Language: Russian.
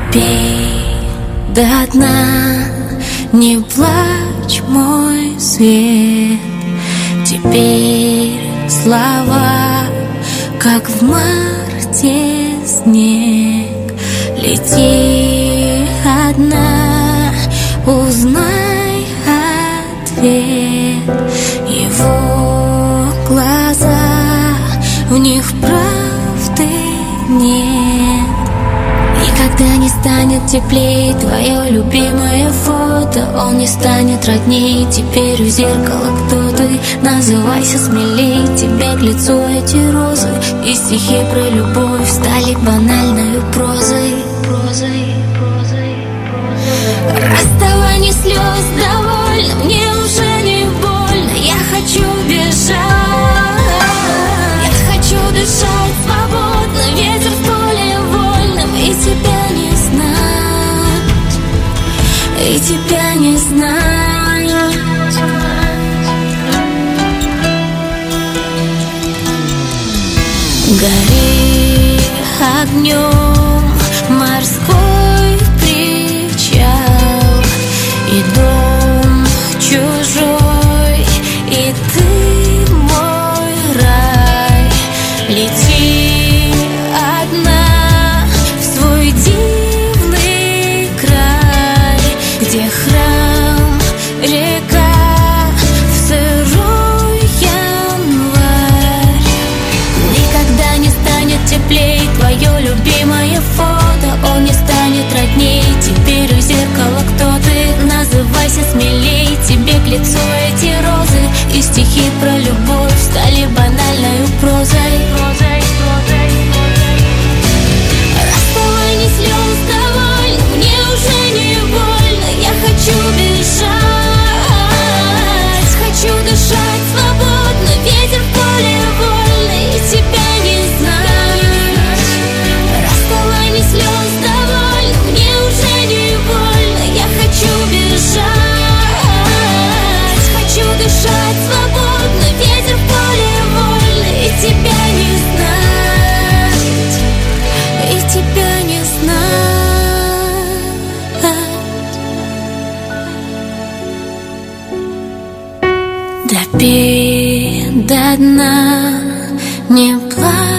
Допей до дна, не плачь, мой свет. Теперь слова, как в марте снег. Лети одна, узнай ответ. Его глаза, в них правды нет. Никогда не станет теплее твое любимое фото. Он не станет родней, теперь у зеркала кто ты. Называйся смелей, тебе к лицу эти розы. И стихи про любовь стали банальной прозой. Расставание слез довольно, мне уже не больно. Я хочу бежать, я хочу дышать свободно. Ветер в поле вольным, и тебя не знать, и тебя не знать. Гори огнем морской причал, и дом чужой, и ты мой рай. Лети одна в свой дивный край, где храм, река, в сырой январь. Никогда не станет теплей твое любимое фото. Он не станет родней, теперь у зеркала кто ты. Называйся смелей, тебе к лицу эти розы. И стихи про любовь стали банальной прозой. Расставание слез довольно, мне уже не больно. Я хочу бежать, хочу дышать свободно. Ветер в поле вольный, и тебя не знать. Расставание слез довольно, мне уже не больно. Я хочу бежать, хочу дышать свободно. Ветер в поле вольный, и тебя не знать, и тебя не знать. Допей до дна, не плачь.